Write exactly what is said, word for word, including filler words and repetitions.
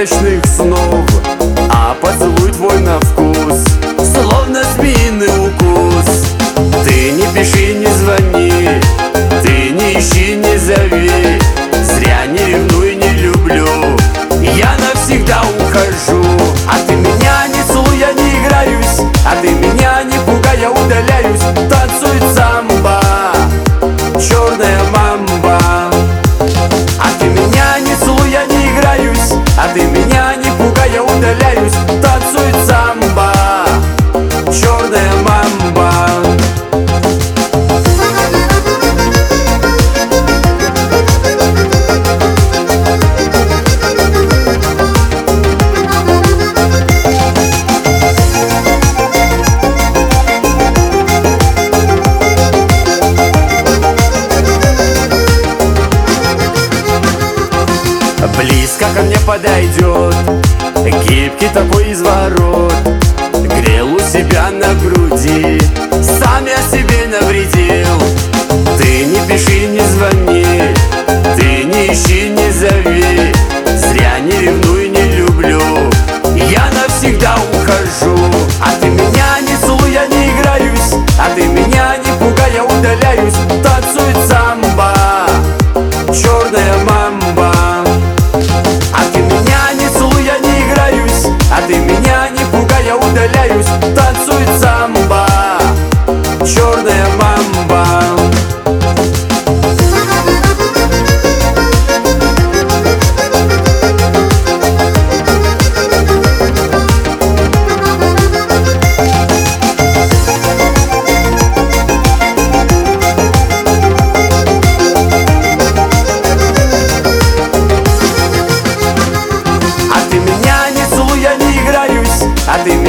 ночных снов, а поцелуй твой на вкус словно змеиный укус. Ты не пиши, не звони, ты не ищи, не зови. Зря не ревнуй, не люблю, я навсегда ухожу. А ты меня не целуй, я не играюсь, а ты меня не пугай, я удаляюсь. Танцует самбо, черная мамба. А ты меня не целуй, я не играюсь, а ты меня не пугай, я удаляюсь. Танцует самбо, черная мамба. Близко ко мне подойдет гибкий такой изворот, грел у себя на груди, сам я себе навредил. Ты не пиши, не звони, ты не ищи, не зови. Зря не ревнуй, не люблю, я навсегда ухожу. А ты меня не целуй, я не играюсь, а ты меня не пугай, я удаляюсь. Танцует самбо, черная мамба. А ты меня не пугай, я удаляюсь. Танцует самбо, черная мамба. А ты